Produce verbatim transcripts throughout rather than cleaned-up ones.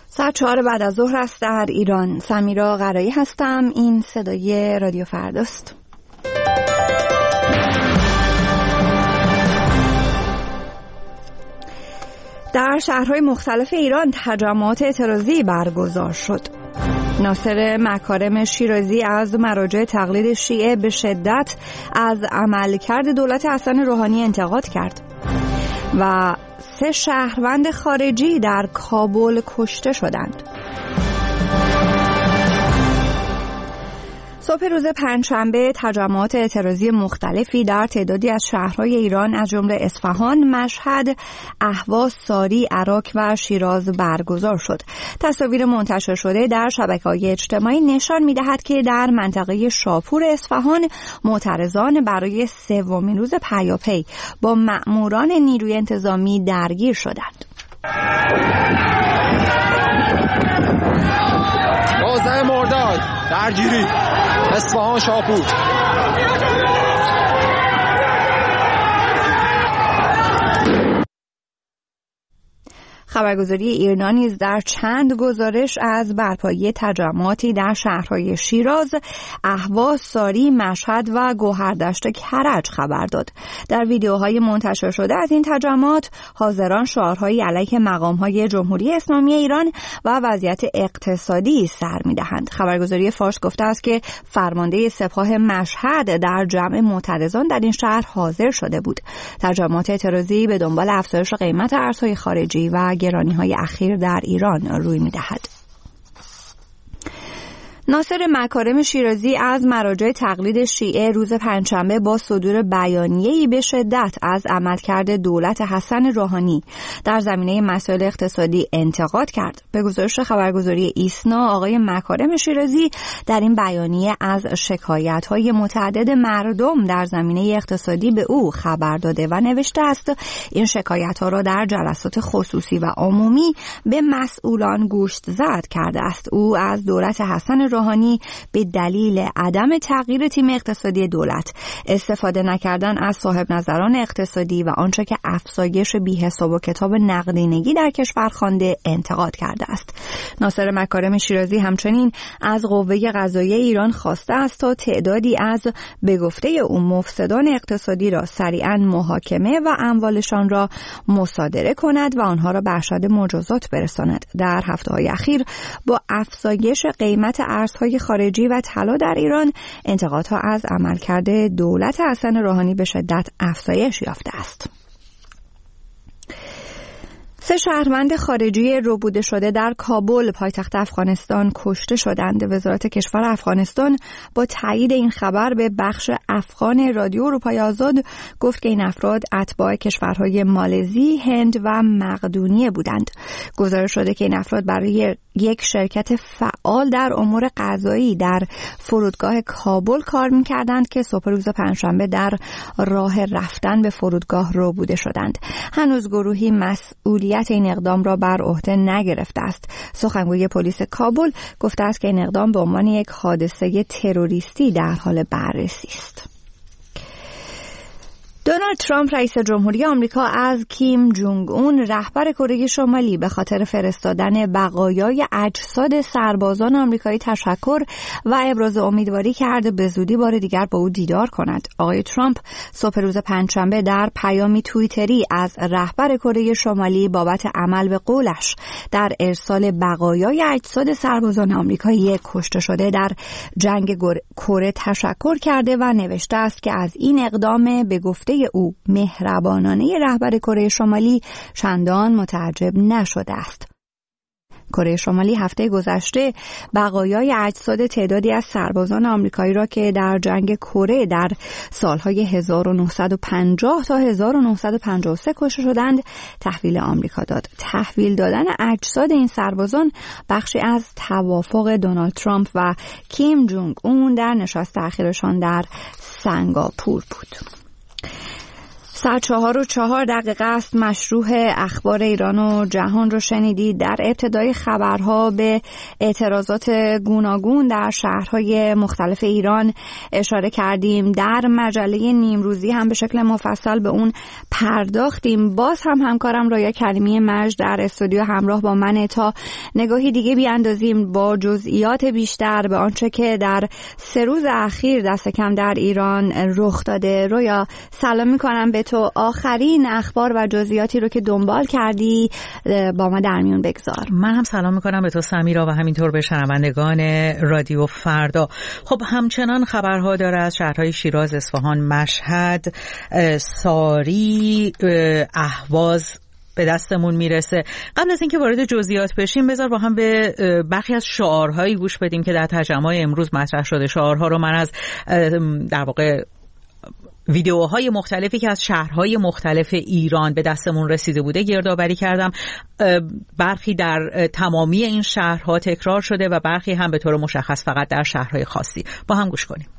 ساعت چهار بعد از ظهر است در ایران. سمیرا قرایی هستم. این صدای رادیو فرداست. در شهرهای مختلف ایران تجمعات اعتراضی برگزار شد. ناصر مکارم شیرازی از مراجع تقلید شیعه به شدت از عملکرد دولت حسن روحانی انتقاد کرد و سه شهروند خارجی در کابل کشته شدند. صبح روز پنجشنبه تجمعات اعتراضی مختلفی در تعدادی از شهرهای ایران از جمله اصفهان، مشهد، اهواز، ساری، عراق و شیراز برگزار شد. تصاویر منتشر شده در شبکه‌های اجتماعی نشان می‌دهد که در منطقه شاپور اصفهان معترضان برای سومین روز پیاپی با مأموران نیروی انتظامی درگیر شدند. دوازده مرداد درگیری اصفهان شاپور. خبرگزاری ایرنا نیز در چند گزارش از برپایی تجمعاتی در شهرهای شیراز، اهواز، ساری، مشهد و گوهردشت کرج خبر داد. در ویدیوهای منتشر شده از این تجمعات، حاضران شعارهایی علیه مقام‌های جمهوری اسلامی ایران و وضعیت اقتصادی سر می‌دهند. خبرگزاری فارس گفته است که فرمانده سپاه مشهد در جمع معترضان در این شهر حاضر شده بود. تجمعات اعتراضی به دنبال افزایش قیمت ارزهای خارجی و گرانی‌های اخیر در ایران روی می‌دهد. ناصر مکارم شیرازی از مراجع تقلید شیعه روز پنجشنبه با صدور بیانیه‌ای به شدت از عملکرد دولت حسن روحانی در زمینه مسائل اقتصادی انتقاد کرد. به گزارش خبرگزاری ایسنا، آقای مکارم شیرازی در این بیانیه از شکایت‌های متعدد مردم در زمینه اقتصادی به او خبر داده و نوشته است این شکایت‌ها را در جلسات خصوصی و عمومی به مسئولان گوشت زد کرده است. او از دولت حسن روحانی به دلیل عدم تغییر تیم اقتصادی دولت، استفاده نکردن از صاحب نظران اقتصادی و آنچه که افزایش بی‌حساب و کتاب نقدینگی در کشور خوانده انتقاد کرده است. ناصر مکارم شیرازی همچنین از قوه قضاییه ایران خواسته است تا تعدادی از به گفته او مفسدان اقتصادی را سریعاً محاکمه و اموالشان را مصادره کند و آنها را به ارشد مجازات برساند. در هفته‌های اخیر با افزایش قیمت ارزهای خارجی و طلا در ایران، انتقادها از عملکرد دولت حسن روحانی به شدت افزایش یافته است. سه شهروند خارجی ربوده شده در کابل، پایتخت افغانستان، کشته شدند. وزارت کشور افغانستان با تایید این خبر به بخش افغان رادیو اروپای آزاد گفت که این افراد اتباع کشورهای مالزی، هند و مقدونیه بودند. گزارش شده که این افراد برای یک شرکت فعال در امور قضایی در فرودگاه کابل کار می‌کردند که صبح روز پنجشنبه در راه رفتن به فرودگاه ربوده شدند. هنوز گروهی مسئولیت این اقدام را بر عهده نگرفته است. سخنگوی پلیس کابل گفته است که این اقدام به عنوان یک حادثه تروریستی در حال بررسی است. دونالد ترامپ رئیس جمهوری آمریکا از کیم جونگ اون رهبر کره شمالی به خاطر فرستادن بقایای اجساد سربازان آمریکایی تشکر و ابراز امیدواری کرد به زودی بار دیگر با او دیدار کند. آقای ترامپ صبح روز پنجشنبه در پیامی توییتری از رهبر کره شمالی بابت عمل به قولش در ارسال بقایای اجساد سربازان آمریکایی کشته شده در جنگ کره تشکر کرده و نوشته است که از این اقدام به گفته او مهربانانه رهبر کره شمالی چندان متعجب نشده است. کره شمالی هفته گذشته بقایای اجساد تعدادی از سربازان آمریکایی را که در جنگ کره در سالهای هزار و نهصد و پنجاه تا هزار و نهصد و پنجاه و سه کشته شدند تحویل آمریکا داد. تحویل دادن اجساد این سربازان بخشی از توافق دونالد ترامپ و کیم جونگ اون در نشست اخیرشان در سنگاپور بود. ساعت چهار و چهار دقیقه است. مشروع اخبار ایران و جهان رو شنیدید. در ابتدای خبرها به اعتراضات گوناگون در شهرهای مختلف ایران اشاره کردیم. در مجله نیمروزی هم به شکل مفصل به اون پرداختیم. باز هم همکارم رایا کریمی مجد در استودیو همراه با من تا نگاهی دیگه بیاندازیم با جزئیات بیشتر به آنچه که در سه روز اخیر دست کم در ایران رخ داده. رویا سلام میکنم به تو. آخرین اخبار و جزئیاتی رو که دنبال کردی با ما در میون بگذار. من هم سلام میکنم به تو سمیرا و همینطور به شنوندگان رادیو فردا. خب همچنان خبرها داره از شهرهای شیراز، اصفهان، مشهد، ساری، اهواز به دستمون میرسه. قبل از اینکه وارد جزئیات بشیم بذار با هم به برخی از شعارهایی گوش بدیم که در تجمع امروز مطرح شده. شعارها رو من از در واقع ویدیوهای مختلفی که از شهرهای مختلف ایران به دستمون رسیده بوده گردآوری کردم. برخی در تمامی این شهرها تکرار شده و برخی هم به طور مشخص فقط در شهرهای خاصی. با هم گوش کنیم.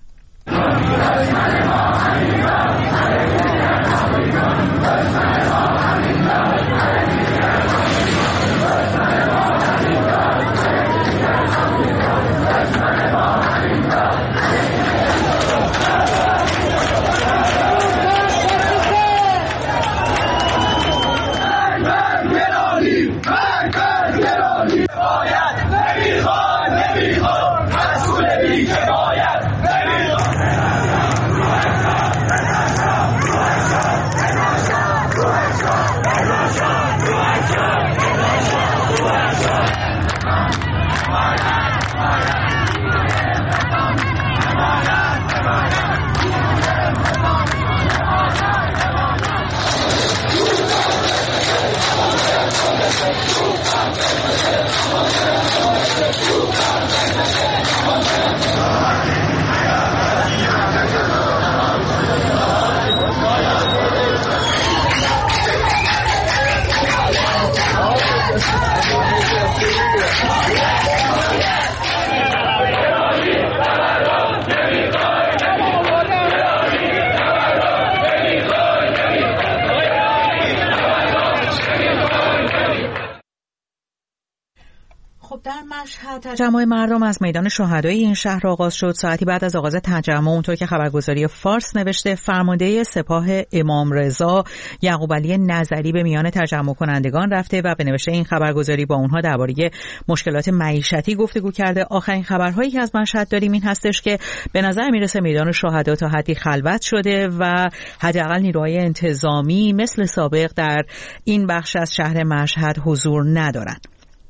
تجمع مردم از میدان شهدای این شهر آغاز شد. ساعتی بعد از آغاز تجمع، اونطور که خبرگزاری فارس نوشته، فرمانده سپاه امام رضا یعقوب علی نظری به میان تجمع کنندگان رفته و به نوشته این خبرگزاری با اونها درباره مشکلات معیشتی گفتگو کرده. آخرین خبرهایی که از مشهد داریم این هستش که به نظر میرسه میدان شهدا تا حدی خلوت شده و حداقل نیروهای انتظامی مثل سابق در این بخش از شهر مشهد حضور ندارند.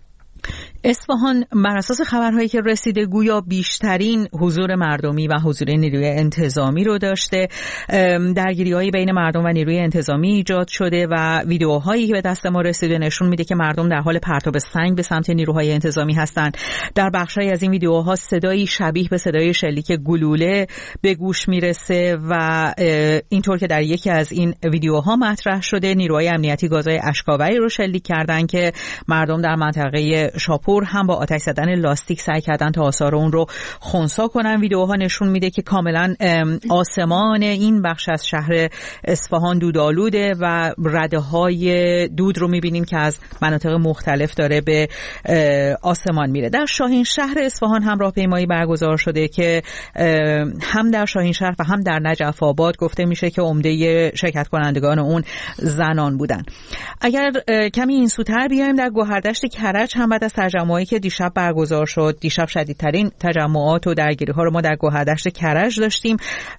اصفهان بر اساس خبرهایی که رسیده گویا بیشترین حضور مردمی و حضور نیروی انتظامی رو داشته. درگیری‌هایی بین مردم و نیروی انتظامی ایجاد شده و ویدیوهایی که به دست ما رسیده نشون میده که مردم در حال پرتاب سنگ به سمت نیروهای انتظامی هستند. در بخشی از این ویدیوها صدایی شبیه به صدای شلیک گلوله به گوش میرسه و اینطور که در یکی از این ویدیوها مطرح شده نیروهای امنیتی گازهای اشک‌آوری رو شلیک کردن که مردم در منطقه شاپور هم با آتش زدن لاستیک سعی کردن تا آثار اون رو خنثی کنن. ویدیوها نشون میده که کاملا آسمان این بخش از شهر اصفهان دودآلوده و رده‌های دود رو میبینیم که از مناطق مختلف داره به آسمان میره. در شاهین شهر اصفهان هم راهپیمایی برگزار شده که هم در شاهین شهر و هم در نجف آباد گفته میشه که عمده شرکت کنندگان اون زنان بودن. اگر کمی این سوتر بیایم در گوهردشت کرج هم بعد از تجمعی که دیشب برگزار شد، دیشب شدیدترین تجمعات و درگیری‌ها رو ما در گوهردشت کرج داشتیم.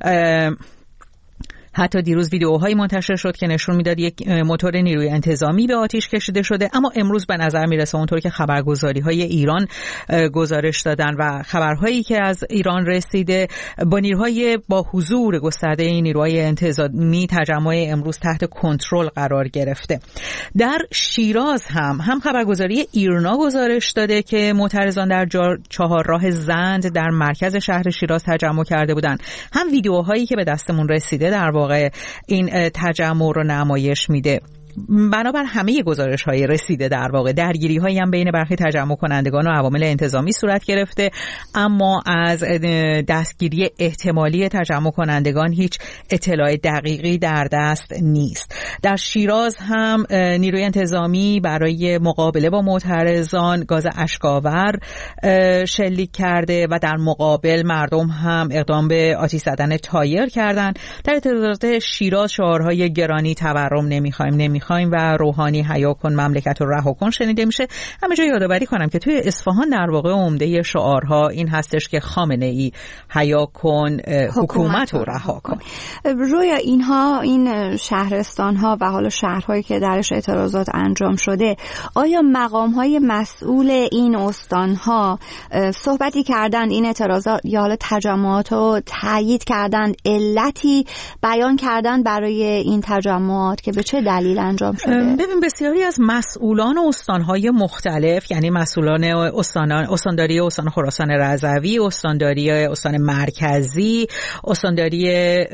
حتی دیروز ویدیوهایی منتشر شد که نشون میداد یک موتور نیروی انتظامی به آتش کشیده شده، اما امروز به نظر میرسه اونطور که خبرگزاری‌های ایران گزارش دادن و خبرهایی که از ایران رسیده با نیروهای با حضور گسترده این نیروهای انتظامی تجمع امروز تحت کنترل قرار گرفته. در شیراز هم هم خبرگزاری ایرنا گزارش داده که معترضان در چهارراه زند در مرکز شهر شیراز تجمع کرده بودند. هم ویدیوهایی که به دستمون رسیده در واقع این تجمع رو نمایش میده. بنابر همه گزارش‌های رسیده در واقع درگیری‌هایی هم بین برخی تجمع کنندگان و عوامل انتظامی صورت گرفته، اما از دستگیری احتمالی تجمع کنندگان هیچ اطلاع دقیقی در دست نیست. در شیراز هم نیروی انتظامی برای مقابله با معترضان گاز اشک‌آور شلیک کرده و در مقابل مردم هم اقدام به آتش زدن تایر کردند. در اعتراضات شیراز شعارهای گرانی تورم نمی‌خوایم نمی‌خوایم و روحانی حیا کن مملکت رو رها کن شنیده میشه. همینجا یادآوری کنم که توی اصفهان در واقع عمده شعارها این هستش که خامنه‌ای حیا کن حکومت رو رها کن. روی اینها این شهرستان‌ها و حالا شهرهایی که درش اعتراضات انجام شده، آیا مقام‌های مسئول این استان‌ها صحبتی کردند این اعتراضات یا حالا تجمعات رو تایید کردند، علتی بیان کردند برای این تجمعات که به چه دلیل انجام شده؟ ببین بسیاری از مسئولان استان‌های مختلف، یعنی مسئولان استانان استانداری استان خراسان رضوی، استانداری استان مرکزی، استانداری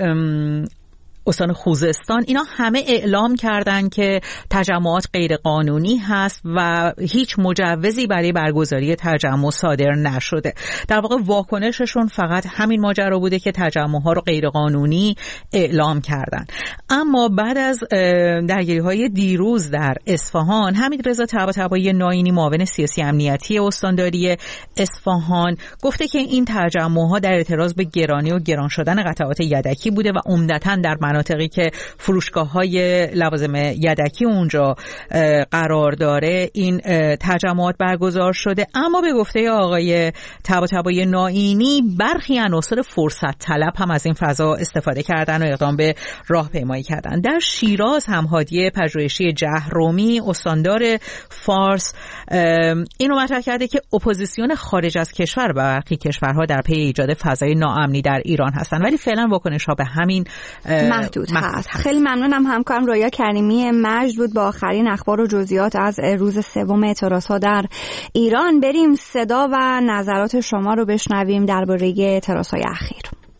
استان خوزستان، اینا همه اعلام کردن که تجمعات غیر قانونی هست و هیچ مجوزی برای برگزاری تجمع صادر نشده. در واقع واکنششون فقط همین ماجرا بوده که تجمعها رو غیر قانونی اعلام کردن. اما بعد از درگیری‌های دیروز در اصفهان، حمیدرضا طباطبایی ناینی معاون سیاسی امنیتی استانداری اصفهان گفته که این تجمعها در اعتراض به گرانی و گران شدن قطعات یدکی بوده و عمدتاً در مناطقی که فروشگاه‌های لوازم یدکی اونجا قرار داره این تجمعات برگزار شده. اما به گفته آقای طباطبایی ناینی برخی عناصر فرصت طلب هم از این فضا استفاده کردن و اقدام به راهپیمایی کردن. در شیراز هم هادی پژوهشی جهرومی استاندار فارس اینو مطرح کرده که اپوزیسیون خارج از کشور و برخی کشورها در پی ایجاد فضای ناامنی در ایران هستن، ولی فعلا واکنش‌ها به همین محدود هست. خیلی ممنونم. همکارم رویا کریمی مجد بود با آخرین اخبار و جزئیات از روز سوم اعتراضات در ایران. بریم صدا و نظرات شما رو بشنویم درباره اعتراضات اخیر.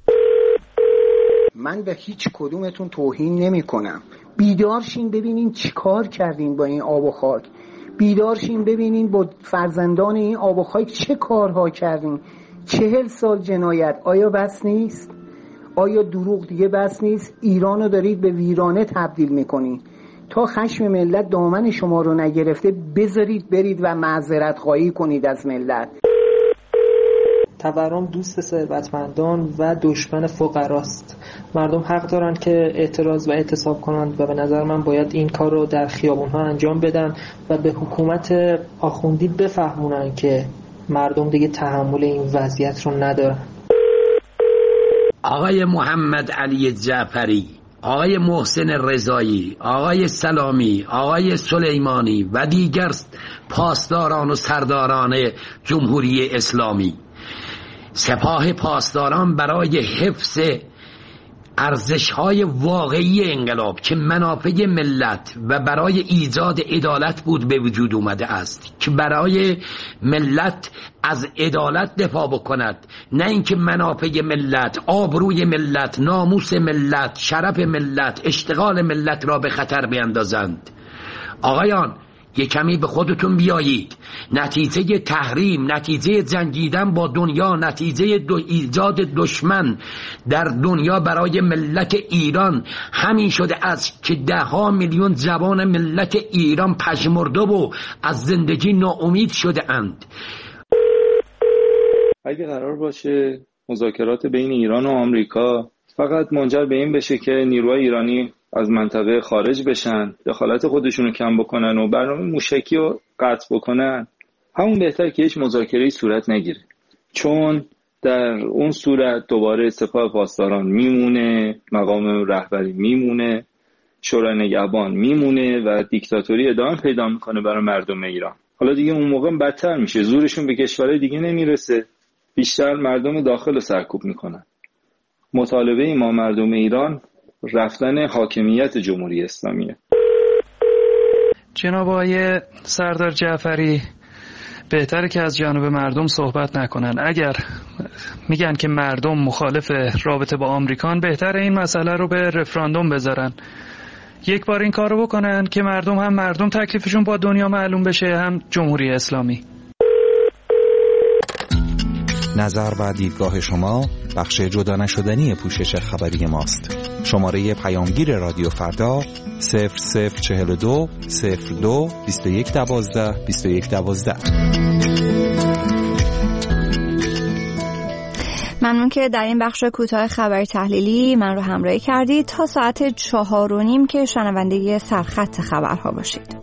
من به هیچ کدومتون توهین نمی کنم. بیدارشین ببینین چی کار کردین با این آب و خاک. بیدارشین ببینین با فرزندان این آب و خاک چه کارها کردین. چهل سال جنایت آیا بس نیست؟ آیا دروغ دیگه بس نیست؟ ایرانو دارید به ویرانه تبدیل میکنید. تا خشم ملت دامن شما رو نگرفته بذارید برید و معذرت خواهی کنید از ملت. تورم دوست ثروتمندان و دشمن فقراست. مردم حق دارن که اعتراض و اعتصاب کنند و به نظر من باید این کار رو در خیابون‌ها انجام بدن و به حکومت آخوندی بفهمونن که مردم دیگه تحمل این وضعیت رو ندارن. آقای محمد علی جعفری، آقای محسن رضایی، آقای سلامی، آقای سلیمانی و دیگر پاسداران و سرداران جمهوری اسلامی، سپاه پاسداران برای حفظ ارزش‌های واقعی انقلاب که منافع ملت و برای ایجاد عدالت بود به وجود اومده است، که برای ملت از عدالت دفاع بکند، نه اینکه منافع ملت، آبروی ملت، ناموس ملت، شرف ملت، اشتغال ملت را به خطر بیندازند. آقایان یک کمی به خودتون بیایید. نتیجه تحریم، نتیجه جنگیدن با دنیا، نتیجه دو ایجاد دشمن در دنیا برای ملت ایران همین شده است که ده ها میلیون جوان ملت ایران پژمرده و از زندگی ناامید شده اند. اگه قرار باشه مذاکرات بین ایران و آمریکا فقط منجر به این بشه که نیروهای ایرانی از منطقه خارج بشن، دخالت خودشونو کم بکنن و برنامه موشکی رو قطع بکنن، همون بهتر که هیچ مذاکره‌ای صورت نگیره. چون در اون صورت دوباره سپاه پاسداران میمونه، مقام رهبری میمونه، شورای نگهبان میمونه و دیکتاتوری ادامه پیدا میکنه برای مردم ایران. حالا دیگه اون موقع بدتر میشه، زورشون به کشورهای دیگه نمیرسه، بیشتر مردم داخل رو سرکوب میکنن. مطالبه ما مردم ایران رفتن حاکمیت جمهوری اسلامیه. جناب آقای سردار جعفری، بهتره که از جانب مردم صحبت نکنن. اگر میگن که مردم مخالف رابطه با آمریکان، بهتره این مسئله رو به رفراندوم بذارن. یک بار این کار رو بکنن که مردم هم مردم تکلیفشون با دنیا معلوم بشه، هم جمهوری اسلامی. نظر و دیدگاه شما بخش جدا نشدنی پوشش خبری ماست. شماره پیامگیر رادیو فردا صفر صفر چهل و دو صفر دو بیست و یک دوازده بیست و یک دوازده. ممنون که در این بخش کوتاه خبری تحلیلی من رو همراهی کردید. تا ساعت چهار و نیم که شنونده سرخط خبرها باشید.